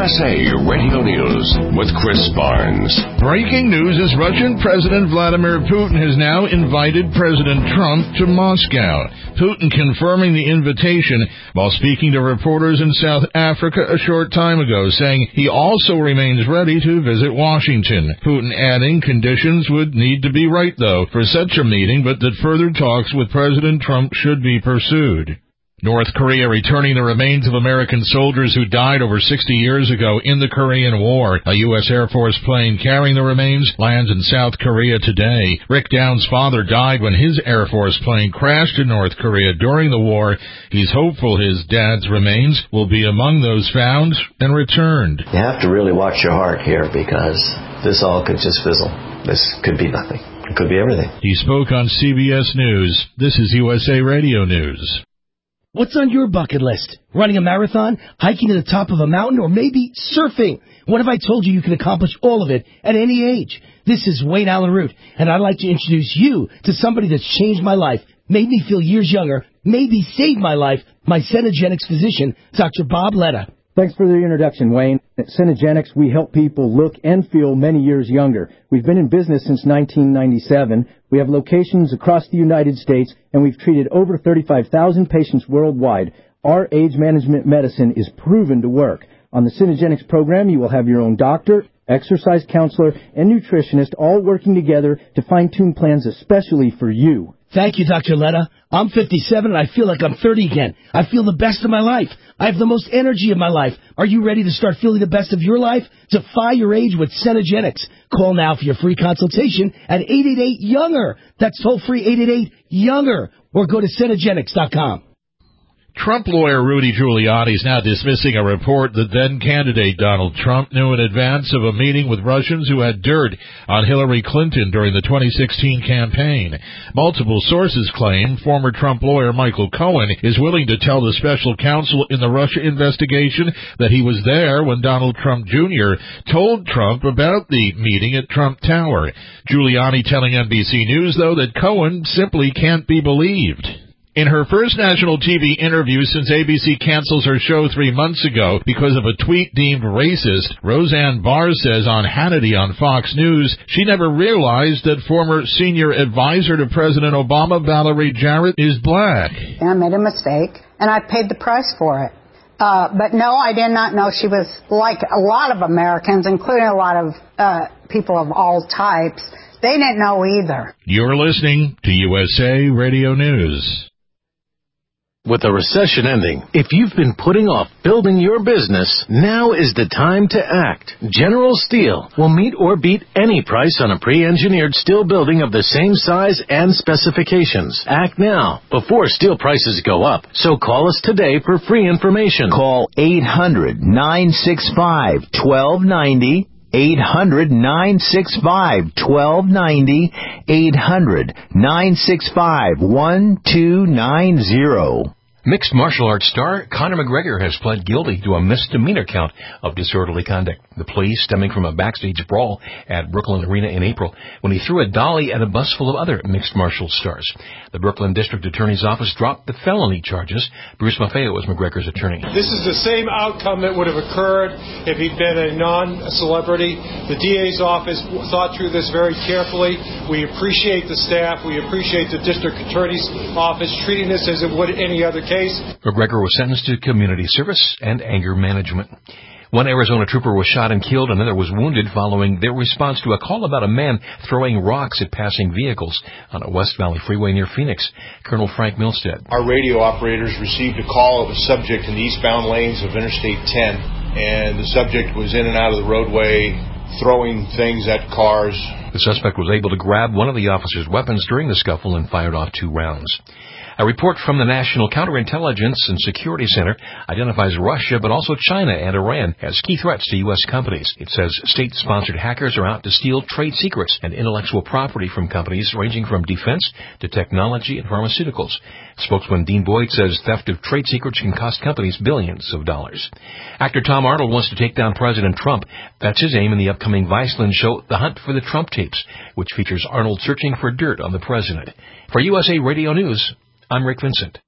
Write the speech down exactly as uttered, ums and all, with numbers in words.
S A Radio News with Chris Barnes. Breaking news is Russian President Vladimir Putin has now invited President Trump to Moscow. Putin confirming the invitation while speaking to reporters in South Africa a short time ago, saying he also remains ready to visit Washington. Putin adding conditions would need to be right, though, for such a meeting, but that further talks with President Trump should be pursued. North Korea returning the remains of American soldiers who died over sixty years ago in the Korean War. A U S Air Force plane carrying the remains lands in South Korea today. Rick Downs' father died when his Air Force plane crashed in North Korea during the war. He's hopeful his dad's remains will be among those found and returned. You have to really watch your heart here, because this all could just fizzle. This could be nothing. It could be everything. He spoke on C B S News. This is U S A Radio News. What's on your bucket list? Running a marathon, hiking to the top of a mountain, or maybe surfing? What if I told you you can accomplish all of it at any age? This is Wayne Allen Root, and I'd like to introduce you to somebody that's changed my life, made me feel years younger, maybe saved my life, my Cenegenics physician, Doctor Bob Letta. Thanks for the introduction, Wayne. At Cenegenics, we help people look and feel many years younger. We've been in business since nineteen ninety-seven. We have locations across the United States, and we've treated over thirty-five thousand patients worldwide. Our age management medicine is proven to work. On the Cenegenics program, you will have your own doctor, exercise counselor, and nutritionist all working together to fine-tune plans especially for you. Thank you, Doctor Letta. I'm fifty-seven, and I feel like I'm thirty again. I feel the best of my life. I have the most energy of my life. Are you ready to start feeling the best of your life? Defy your age with Cenegenics. Call now for your free consultation at eight eight eight, younger. That's toll-free eight eight eight, younger. Or go to Cenegenics dot com. Trump lawyer Rudy Giuliani is now dismissing a report that then-candidate Donald Trump knew in advance of a meeting with Russians who had dirt on Hillary Clinton during the twenty sixteen campaign. Multiple sources claim former Trump lawyer Michael Cohen is willing to tell the special counsel in the Russia investigation that he was there when Donald Trump Junior told Trump about the meeting at Trump Tower. Giuliani telling N B C News, though, that Cohen simply can't be believed. In her first national T V interview since A B C cancels her show three months ago because of a tweet deemed racist, Roseanne Barr says on Hannity on Fox News she never realized that former senior advisor to President Obama, Valerie Jarrett, is black. I made a mistake, and I paid the price for it. Uh, but no, I did not know she was like a lot of Americans, including a lot of uh, people of all types. They didn't know either. You're listening to U S A Radio News. With the recession ending, if you've been putting off building your business, now is the time to act. General Steel will meet or beat any price on a pre-engineered steel building of the same size and specifications. Act now, before steel prices go up. So call us today for free information. Call eight hundred, nine six five, one two nine zero. eight hundred, nine six five, one two nine zero. eight hundred, nine six five, one two nine zero. Mixed martial arts star Conor McGregor has pled guilty to a misdemeanor count of disorderly conduct. The plea stemming from a backstage brawl at Brooklyn Arena in April when he threw a dolly at a bus full of other mixed martial stars. The Brooklyn District Attorney's Office dropped the felony charges. Bruce Maffeo was McGregor's attorney. This is the same outcome that would have occurred if he'd been a non-celebrity. The D A's office thought through this very carefully. We appreciate the staff. We appreciate the District Attorney's Office treating this as it would any other case. McGregor was sentenced to community service and anger management. One Arizona trooper was shot and killed. Another was wounded following their response to a call about a man throwing rocks at passing vehicles on a West Valley freeway near Phoenix. Colonel Frank Milstead. Our radio operators received a call of a subject in the eastbound lanes of Interstate ten, and the subject was in and out of the roadway throwing things at cars. The suspect was able to grab one of the officer's weapons during the scuffle and fired off two rounds. A report from the National Counterintelligence and Security Center identifies Russia, but also China and Iran, as key threats to U S companies. It says state-sponsored hackers are out to steal trade secrets and intellectual property from companies ranging from defense to technology and pharmaceuticals. Spokesman Dean Boyd says theft of trade secrets can cost companies billions of dollars. Actor Tom Arnold wants to take down President Trump. That's his aim in the upcoming Viceland show, The Hunt for the Trump Tapes, which features Arnold searching for dirt on the president. For U S A Radio News, I'm Rick Vincent.